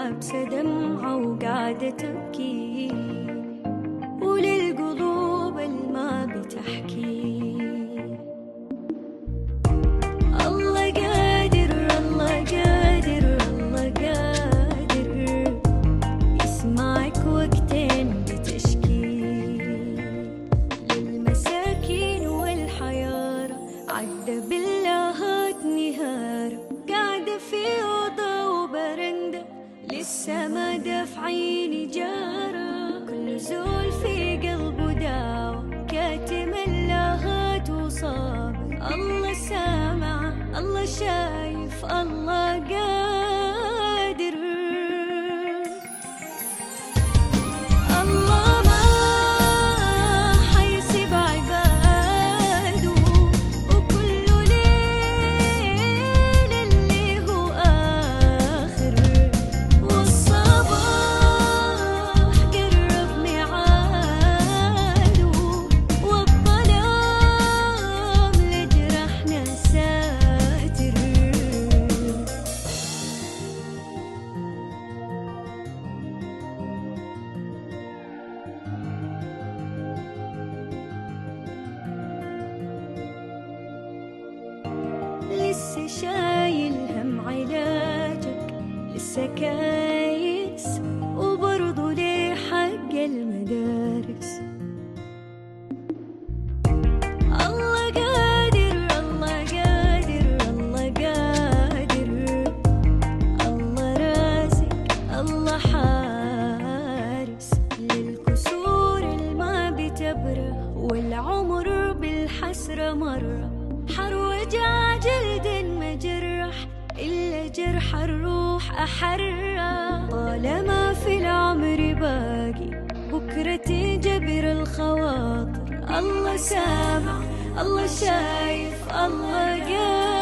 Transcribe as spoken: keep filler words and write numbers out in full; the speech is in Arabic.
حابسة دمعة وقاعدة تبكي، وللقلوب الما بتحكي. الله قادر الله قادر الله قادر يسمعك وقتين بتشكي. للمساكين والحيارى عدى باللهات نهارة، قاعدة في أوضة وبرندة لسه ما دافعين جارة. كل زول في قلبه داوى كاتم اللهات وصابر. الله سامع الله شايف الله قادر. الله ما حيسيب عباده، وكل ليل اللي هو آخر. والصباح قرب ميعاده، والظلام لجرحنا ساتر. لسه شايل هم علاجك، لسه كايس وبرضه ليه حق المدارس. الله قادر الله قادر الله قادر، الله رازق الله حارس. للكسور الما بتبره، والعمر بالحسرة مرة. حروجع جلد مجرح، إلا جرح الروح أحرى. طالما في العمر باقي بكرة تجبر الخواطر. الله سامع الله شايف الله قادر.